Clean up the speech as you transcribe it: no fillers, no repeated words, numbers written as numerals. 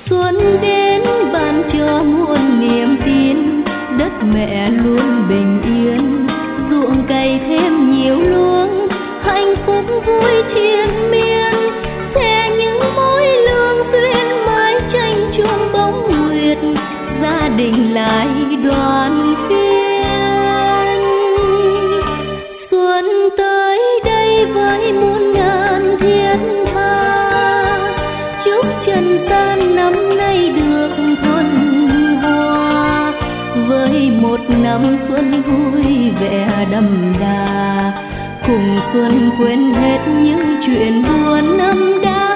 Xuân đến ban cho muôn niềm tin, đất mẹ luôn bình yên, ruộng cày thêm nhiều luống, hạnh phúc vui triền miên. Sẽ những mối lương duyên mái tranh chuông bóng nguyệt, gia đình lại đoàn viên. Xuân tới đây với muôn ngàn thiên tha, chúc trần gian năm nay được thuần hòa, với một năm xuân vui vẻ đậm đà, cùng xuân quên hết những chuyện buồn năm đã